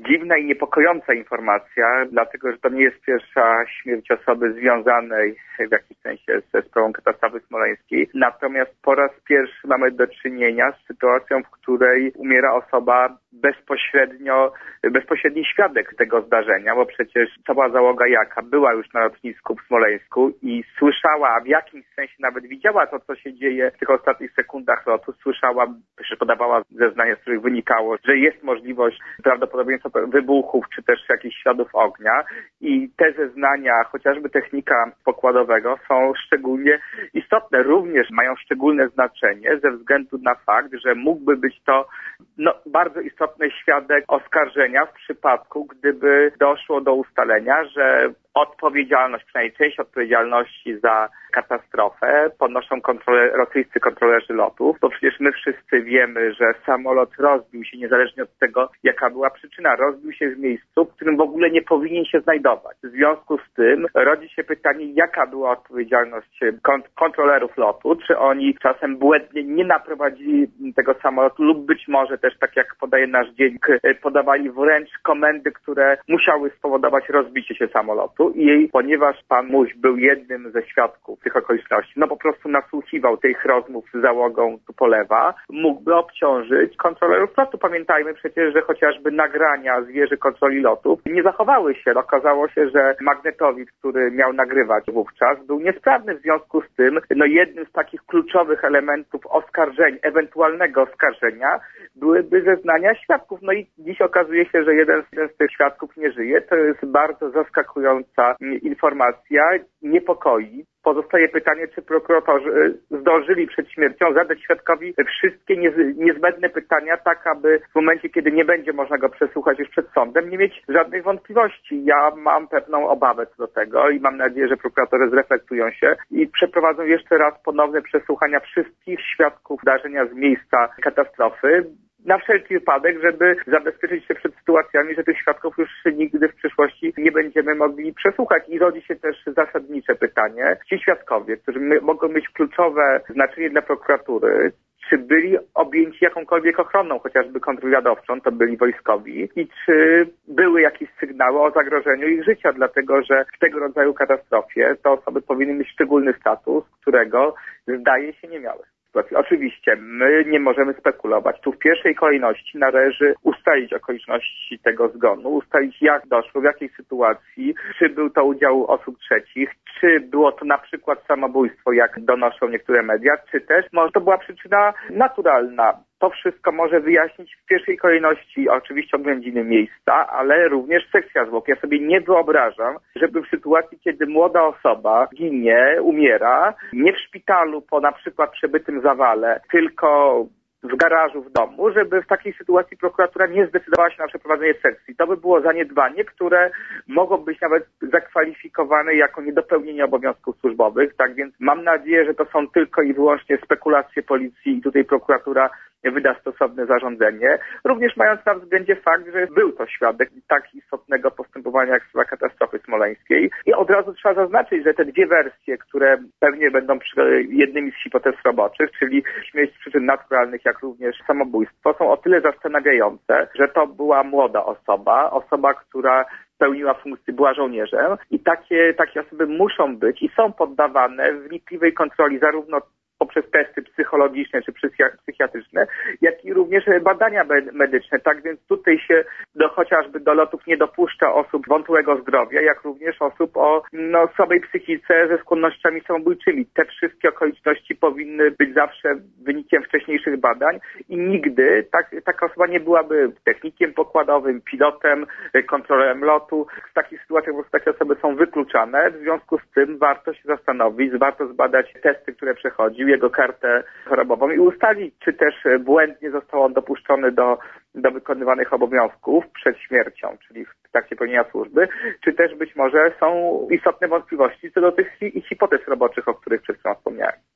dziwna i niepokojąca informacja, dlatego że to nie jest pierwsza śmierć osoby związanej w jakimś sensie ze sprawą katastrofy smoleńskiej. Natomiast po raz pierwszy mamy do czynienia z sytuacją, w której umiera osoba bezpośredni świadek tego zdarzenia, bo przecież cała załoga Jaka była już na lotnisku w Smoleńsku i słyszała, a w jakimś sensie nawet widziała to, co się dzieje w tych ostatnich sekundach lotu. Słyszała, że podawała zeznania, z których wynikało, że jest możliwość prawdopodobieństwa wybuchów, czy też jakichś śladów ognia. I te zeznania, chociażby technika pokładowego, są szczególnie istotne. Również mają szczególne znaczenie ze względu na fakt, że mógłby być to bardzo istotny świadek oskarżenia w przypadku, gdyby doszło do ustalenia, że odpowiedzialność, przynajmniej część odpowiedzialności za katastrofę ponoszą rosyjscy kontrolerzy lotów, bo przecież my wszyscy wiemy, że samolot rozbił się niezależnie od tego, jaka była przyczyna. Rozbił się w miejscu, w którym w ogóle nie powinien się znajdować. W związku z tym rodzi się pytanie, jaka była odpowiedzialność kontrolerów lotu, czy oni czasem błędnie nie naprowadzili tego samolotu lub być może też, tak jak podaje nasz dziennik, podawali wręcz komendy, które musiały spowodować rozbicie się samolotu. I ponieważ pan Muś był jednym ze świadków tych okoliczności, po prostu nasłuchiwał tych rozmów z załogą Tupolewa, mógłby obciążyć kontrolerów lotu. Pamiętajmy przecież, że chociażby nagrania z wieży kontroli lotów nie zachowały się. Okazało się, że magnetowid, który miał nagrywać wówczas, był niesprawny. W związku z tym, jednym z takich kluczowych elementów ewentualnego oskarżenia byłyby zeznania świadków. I dziś okazuje się, że jeden z tych świadków nie żyje. To jest bardzo zaskakująca informacja, niepokoi. Pozostaje pytanie, czy prokuratorzy zdążyli przed śmiercią zadać świadkowi wszystkie niezbędne pytania, tak aby w momencie, kiedy nie będzie można go przesłuchać już przed sądem, nie mieć żadnych wątpliwości. Ja mam pewną obawę co do tego i mam nadzieję, że prokuratorzy zreflektują się i przeprowadzą jeszcze raz ponowne przesłuchania wszystkich świadków zdarzenia z miejsca katastrofy, na wszelki wypadek, żeby zabezpieczyć się przed sytuacjami, że tych świadków już nigdy w przyszłości nie będziemy mogli przesłuchać. I rodzi się też zasadnicze pytanie, ci świadkowie, którzy mogą mieć kluczowe znaczenie dla prokuratury, czy byli objęci jakąkolwiek ochroną, chociażby kontrwywiadowczą, to byli wojskowi, i czy były jakieś sygnały o zagrożeniu ich życia, dlatego że w tego rodzaju katastrofie te osoby powinny mieć szczególny status, którego zdaje się nie miały. Oczywiście my nie możemy spekulować. Tu w pierwszej kolejności należy ustalić okoliczności tego zgonu, ustalić jak doszło, w jakiej sytuacji, czy był to udział osób trzecich, czy było to na przykład samobójstwo, jak donoszą niektóre media, czy też może to była przyczyna naturalna. To wszystko może wyjaśnić w pierwszej kolejności oczywiście oględziny miejsca, ale również sekcja zwłok. Ja sobie nie wyobrażam, żeby w sytuacji, kiedy młoda osoba ginie, umiera, nie w szpitalu po na przykład przebytym zawale, tylko w garażu w domu, żeby w takiej sytuacji prokuratura nie zdecydowała się na przeprowadzenie sekcji. To by było zaniedbanie, które mogło być nawet zakwalifikowane jako niedopełnienie obowiązków służbowych. Tak więc mam nadzieję, że to są tylko i wyłącznie spekulacje policji i tutaj prokuratura wyda stosowne zarządzenie. Również mając na względzie fakt, że był to świadek tak istotnego postępowania jak sprawa katastrofy smoleńskiej. I od razu trzeba zaznaczyć, że te dwie wersje, które pewnie będą jednymi z hipotez roboczych, czyli śmierć z przyczyn naturalnych, jak również samobójstwo, są o tyle zastanawiające, że to była młoda osoba, która pełniła funkcję, była żołnierzem i takie osoby muszą być i są poddawane wnikliwej kontroli zarówno poprzez testy psychologiczne czy psychiatryczne, jak i również badania medyczne. Tak więc tutaj się chociażby do lotów nie dopuszcza osób wątłego zdrowia, jak również osób o słabej psychice ze skłonnościami samobójczymi. Te wszystkie okoliczności powinny być zawsze wynikiem wcześniejszych badań i nigdy taka osoba nie byłaby technikiem pokładowym, pilotem, kontrolerem lotu. W takich sytuacjach po prostu takie osoby są wykluczane. W związku z tym warto się zastanowić, warto zbadać testy, które przechodził, jego kartę chorobową i ustalić, czy też błędnie został on dopuszczony do wykonywanych obowiązków przed śmiercią, czyli w trakcie pełnienia służby, czy też być może są istotne wątpliwości co do tych hipotez roboczych, o których przed chwilą wspomniałem.